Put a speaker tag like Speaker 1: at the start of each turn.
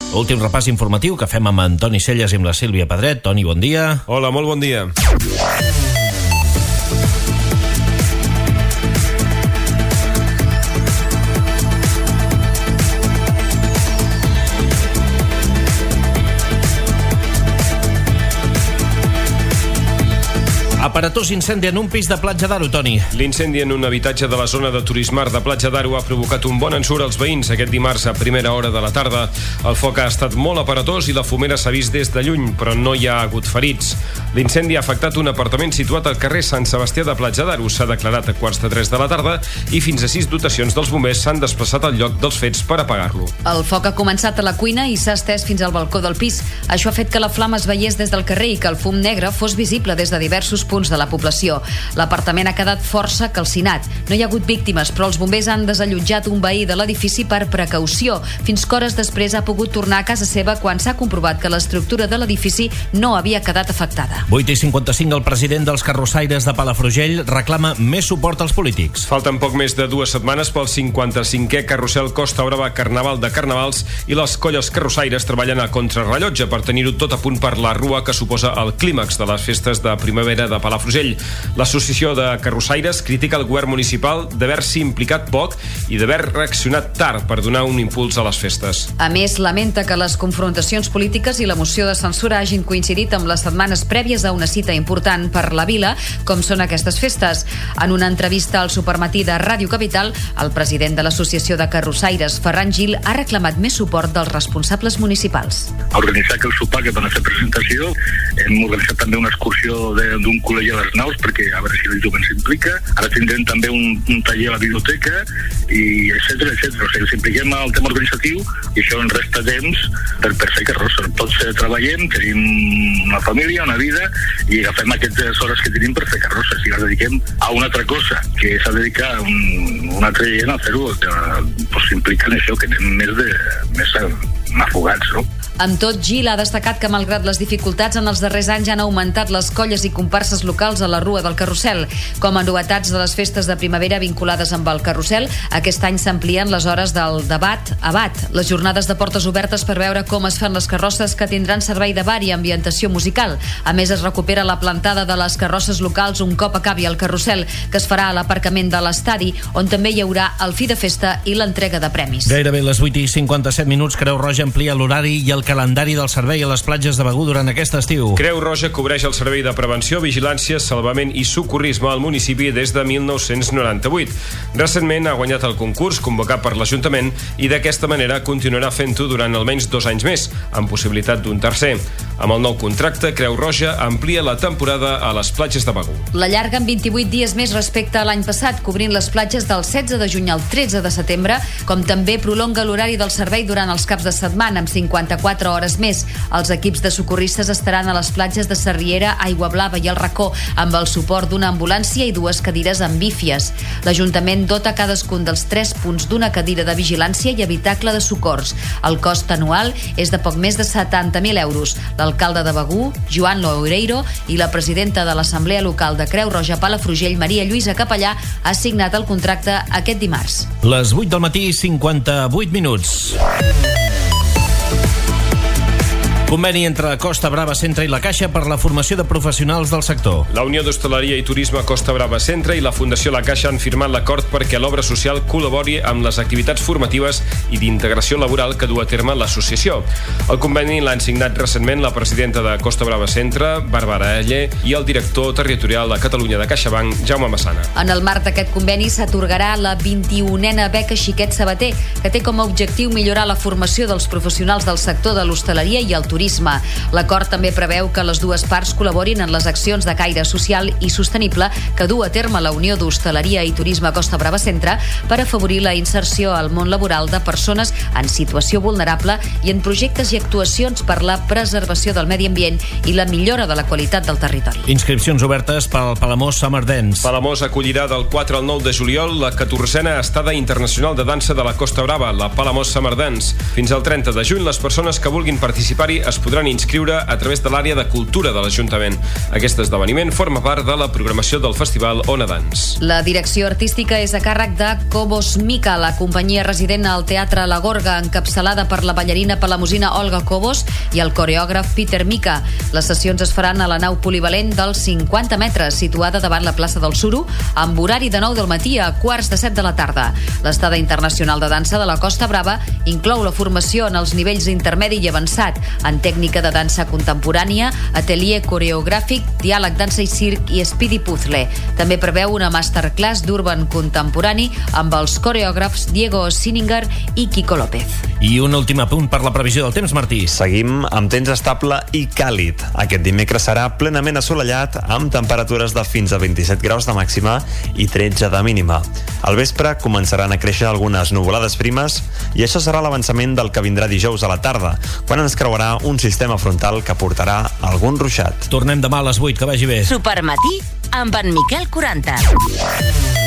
Speaker 1: Últim repàs informatiu que fem amb Antoni Celles i amb la Sílvia Pedret. Toni, bon dia.
Speaker 2: Hola, molt bon dia.
Speaker 1: Aparatós incendi en un pis de Platja d'Aro, Toni.
Speaker 2: L'incendi en un habitatge de la zona de Turismar de Platja d'Aro ha provocat un bon ensurt als veïns aquest dimarts a primera hora de la tarda. El foc ha estat molt aparatós i la fumera s'ha vist des de lluny, però no hi ha hagut ferits. L'incendi ha afectat un apartament situat al carrer Sant Sebastià de Platja d'Aro. S'ha declarat a 2:45 de la tarda i fins a 6 dotacions dels bombers s'han desplaçat al lloc dels fets per apagar-lo.
Speaker 3: El foc ha començat a la cuina i s'ha estès fins al balcó del pis. Això ha fet que la flama es veiés des del carrer i que el fum negre fos visible des de diversos punts de la població. L'apartament ha quedat força calcinat. No hi ha hagut víctimes, però els bombers han desallotjat un veí de l'edifici per precaució. Fins que hores després ha pogut tornar a casa seva quan s'ha comprovat que l'estructura de l'edifici no havia quedat afectada.
Speaker 1: 8:55, el president dels carrossaires de Palafrugell reclama més suport als polítics.
Speaker 2: Falten poc més de 2 setmanes pel 55è carrusel Costa Brava Carnaval de Carnavals i les colles carrossaires treballen a contrarrellotge per tenir-ho tot a punt per la rua que suposa el clímax de les festes de primavera de Palafrugell. L'associació de carrossaires critica el govern municipal d'haver-s'hi implicat poc i d'haver reaccionat tard per donar un impuls a les festes.
Speaker 3: A més, lamenta que les confrontacions polítiques i la moció de censura hagin coincidit amb les setmanes prèvies a una cita important per la vila, com són aquestes festes. En una entrevista al Supermatí de Ràdio Capital, el president de l'Associació de Carrossaires, Ferran Gil, ha reclamat més suport dels responsables municipals.
Speaker 4: A organitzar aquell sopar que van a fer presentació, hem organitzat també una excursió d'un col·legi a les naus perquè a veure si el jovent s'implica. Ara tindrem també un taller a la biblioteca i etcètera. O sigui, s'impliquem al tema organitzatiu i això ens resta temps per fer carrosses. Tots treballem, tenim una família, una vida i agafem aquestes hores que tenim per fer carrosses i les dediquem a una altra cosa, que s'ha de dedicar un altre gent a fer-ho, que s'implica en això, que anem més afogats, no?
Speaker 3: Amb tot, Gil ha destacat que malgrat les dificultats en els darrers anys han augmentat les colles i comparses locals a la Rua del Carrusel. Com a novetats de les festes de primavera vinculades amb el carrusel, aquest any s'amplien les hores del debat a bat. Les jornades de portes obertes per veure com es fan les carrosses que tindran servei de bar i ambientació musical. A més, es recupera la plantada de les carrosses locals un cop acabi el carrusel, que es farà a l'aparcament de l'estadi, on també hi haurà el fi de festa i l'entrega de premis.
Speaker 1: Gairebé les 8:57, Creu Roja amplia l'horari i el calendari del servei a les platges de Begur durant aquest estiu.
Speaker 2: Creu Roja cobreix el servei de prevenció, vigilància, salvament i socorrisme al municipi des de 1998. Recentment ha guanyat el concurs convocat per l'Ajuntament i d'aquesta manera continuarà fent-ho durant almenys 2 anys més, amb possibilitat d'un tercer. Amb el nou contracte, Creu Roja amplia la temporada a les platges de Begur.
Speaker 3: L'allarga en 28 dies més respecte a l'any passat, cobrint les platges del 16 de juny al 13 de setembre, com també prolonga l'horari del servei durant els caps de setmana, amb 54 hores més. Els equips de socorristes estaran a les platges de Sarriera, Aigua Blava i el Racó, amb el suport d'una ambulància i 2 cadires amb bífies. L'Ajuntament dota cadascun dels 3 punts d'una cadira de vigilància i habitacle de socors. El cost anual és de poc més de 70.000 euros. L'alcalde de Begur, Joan Loureiro, i la presidenta de l'Assemblea Local de Creu Roja Palafrugell, Maria Lluïsa Capellà, ha signat el contracte aquest dimarts.
Speaker 1: Les 8 del matí, 58 minuts. Conveni entre Costa Brava Centre i la Caixa per la formació de professionals del sector.
Speaker 2: La Unió d'Hostaleria i Turisme Costa Brava Centre i la Fundació La Caixa han firmat l'acord perquè l'obra social col·labori amb les activitats formatives i d'integració laboral que du a terme l'associació. El conveni l'han signat recentment la presidenta de Costa Brava Centre, Bàrbara Aller, i el director territorial de Catalunya de CaixaBank, Jaume Massana.
Speaker 3: En el marc d'aquest conveni s'atorgarà la 21a beca Xiquet Sabater, que té com a objectiu millorar la formació dels professionals del sector de l'hostaleria i el turisme. L'acord també preveu que les dues parts col·laborin en les accions de caire social i sostenible que du a terme la Unió d'Hostaleria i Turisme Costa Brava Centre per afavorir la inserció al món laboral de persones en situació vulnerable i en projectes i actuacions per la preservació del medi ambient i la millora de la qualitat del territori.
Speaker 1: Inscripcions obertes per al Palamós Summer Dance.
Speaker 2: Palamós acollirà del 4 al 9 de juliol la 14a estada internacional de dansa de la Costa Brava, la Palamós Summer Dance. Fins al 30 de juny, les persones que vulguin participar-hi es podran inscriure a través de l'àrea de cultura de l'Ajuntament. Aquest esdeveniment forma part de la programació del Festival Ona Dance.
Speaker 3: La direcció artística és a càrrec de Cobos Mica, la companyia resident al Teatre La Gorga, encapçalada per la ballarina palamosina Olga Cobos i el coreògraf Peter Mica. Les sessions es faran a la nau polivalent dels 50 metres, situada davant la plaça del Suro, amb horari de 9 del matí a 6:45 de la tarda. L'estada internacional de dansa de la Costa Brava inclou la formació en els nivells intermedi i avançat, en tècnica de dansa contemporània, atelier coreogràfic, diàleg, dansa i circ i speedy puzzle. També preveu una masterclass d'urban contemporani amb els coreògrafs Diego Sininger i Kiko López.
Speaker 1: I un últim apunt per la previsió del temps, Martí.
Speaker 5: Seguim amb temps estable i càlid. Aquest dimecres serà plenament assolellat amb temperatures de fins a 27 graus de màxima i 13 de mínima. Al vespre començaran a créixer algunes nuvolades primes i això serà l'avançament del que vindrà dijous a la tarda, quan ens creuarà un sistema frontal que portarà algun ruixat.
Speaker 1: Tornem demà a les 8, que vagi bé.
Speaker 6: Supermatí amb en Miquel 40.